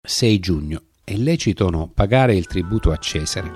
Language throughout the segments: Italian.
6 giugno. È lecito o no pagare il tributo a Cesare?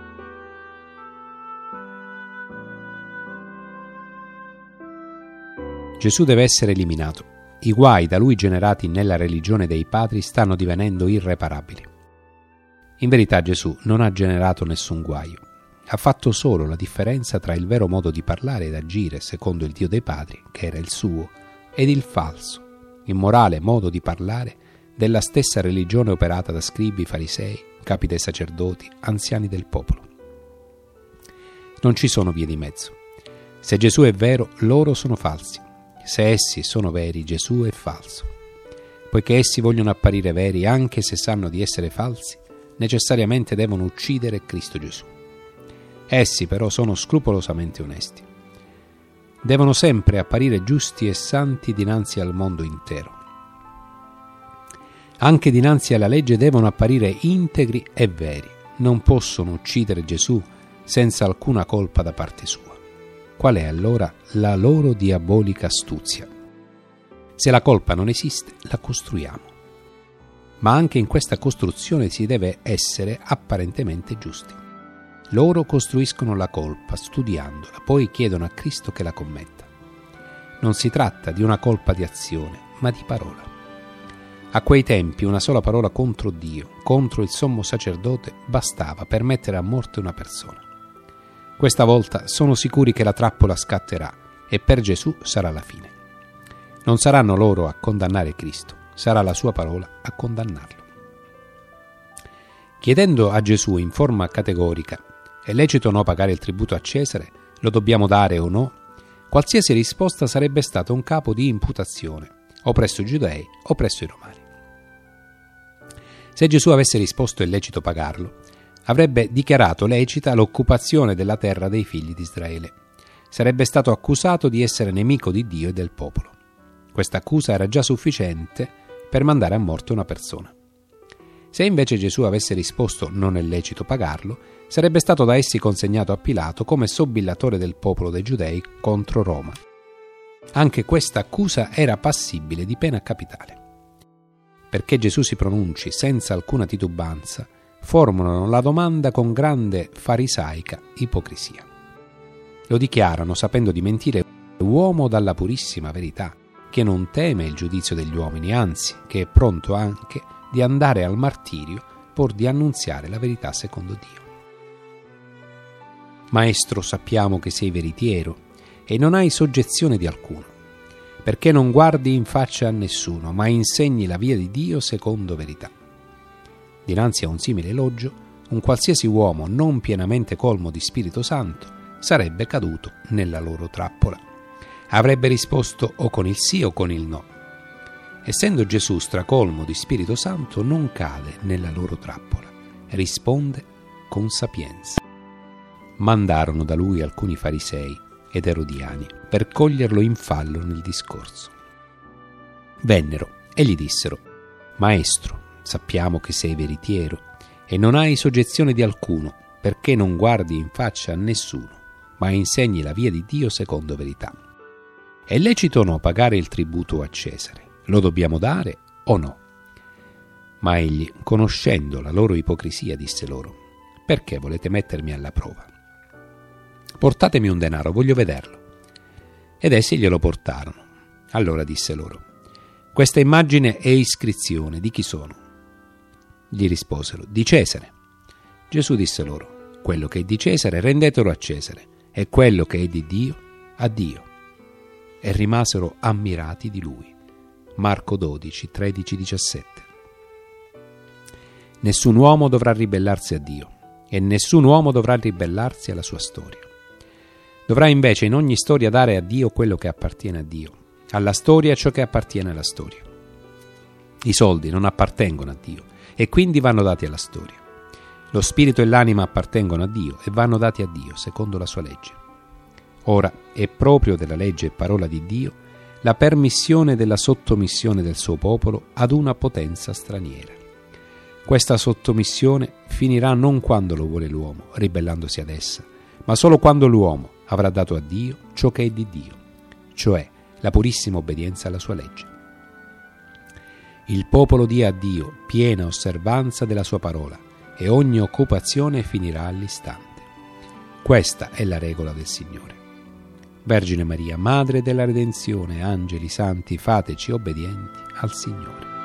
Gesù deve essere eliminato. I guai da lui generati nella religione dei padri stanno divenendo irreparabili. In verità Gesù non ha generato nessun guaio. Ha fatto solo la differenza tra il vero modo di parlare ed agire secondo il Dio dei padri, che era il suo, ed il falso, immorale modo di parlare della stessa religione operata da scribi, farisei, capi dei sacerdoti, anziani del popolo. Non ci sono vie di mezzo. Se Gesù è vero, loro sono falsi. Se essi sono veri, Gesù è falso. Poiché essi vogliono apparire veri, anche se sanno di essere falsi, necessariamente devono uccidere Cristo Gesù. Essi però sono scrupolosamente onesti. Devono sempre apparire giusti e santi dinanzi al mondo intero. Anche dinanzi alla legge devono apparire integri e veri. Non possono uccidere Gesù senza alcuna colpa da parte sua. Qual è allora la loro diabolica astuzia? Se la colpa non esiste, la costruiamo. Ma anche in questa costruzione si deve essere apparentemente giusti. Loro costruiscono la colpa studiandola, poi chiedono a Cristo che la commetta. Non si tratta di una colpa di azione, ma di parola. A quei tempi una sola parola contro Dio, contro il sommo sacerdote, bastava per mettere a morte una persona. Questa volta sono sicuri che la trappola scatterà e per Gesù sarà la fine. Non saranno loro a condannare Cristo, sarà la sua parola a condannarlo. Chiedendo a Gesù in forma categorica: è lecito o no pagare il tributo a Cesare? Lo dobbiamo dare o no? Qualsiasi risposta sarebbe stata un capo di imputazione, o presso i giudei o presso i romani. Se Gesù avesse risposto è lecito pagarlo, avrebbe dichiarato lecita l'occupazione della terra dei figli di Israele. Sarebbe stato accusato di essere nemico di Dio e del popolo. Questa accusa era già sufficiente per mandare a morte una persona. Se invece Gesù avesse risposto non è lecito pagarlo, sarebbe stato da essi consegnato a Pilato come sobillatore del popolo dei Giudei contro Roma. Anche questa accusa era passibile di pena capitale. Perché Gesù si pronunci senza alcuna titubanza, formulano la domanda con grande farisaica ipocrisia. Lo dichiarano sapendo di mentire, uomo dalla purissima verità, che non teme il giudizio degli uomini, anzi, che è pronto anche di andare al martirio pur di annunziare la verità secondo Dio. Maestro, sappiamo che sei veritiero e non hai soggezione di alcuno, perché non guardi in faccia a nessuno, ma insegni la via di Dio secondo verità. Dinanzi a un simile elogio, un qualsiasi uomo non pienamente colmo di Spirito Santo sarebbe caduto nella loro trappola. Avrebbe risposto o con il sì o con il no. Essendo Gesù stracolmo di Spirito Santo, non cade nella loro trappola, risponde con sapienza. Mandarono da lui alcuni farisei ed erodiani per coglierlo in fallo nel discorso. Vennero e gli dissero: Maestro, sappiamo che sei veritiero e non hai soggezione di alcuno, perché non guardi in faccia a nessuno, ma insegni la via di Dio secondo verità. È lecito o no pagare il tributo a Cesare? Lo dobbiamo dare o no? Ma egli, conoscendo la loro ipocrisia, disse loro: perché volete mettermi alla prova? Portatemi un denaro, voglio vederlo. Ed essi glielo portarono. Allora disse loro: questa immagine e iscrizione di chi sono? Gli risposero: di Cesare. Gesù disse loro: quello che è di Cesare rendetelo a Cesare, e quello che è di Dio a Dio. E rimasero ammirati di lui. Marco 12, 13, 17. Nessun uomo dovrà ribellarsi a Dio, e nessun uomo dovrà ribellarsi alla sua storia. Dovrà invece in ogni storia dare a Dio quello che appartiene a Dio, alla storia ciò che appartiene alla storia. I soldi non appartengono a Dio e quindi vanno dati alla storia. Lo spirito e l'anima appartengono a Dio e vanno dati a Dio secondo la sua legge. Ora è proprio della legge e parola di Dio la permissione della sottomissione del suo popolo ad una potenza straniera. Questa sottomissione finirà non quando lo vuole l'uomo, ribellandosi ad essa, ma solo quando l'uomo avrà dato a Dio ciò che è di Dio, cioè la purissima obbedienza alla sua legge. Il popolo dia a Dio piena osservanza della sua parola e ogni occupazione finirà all'istante. Questa è la regola del Signore. Vergine Maria, Madre della Redenzione, angeli santi, fateci obbedienti al Signore.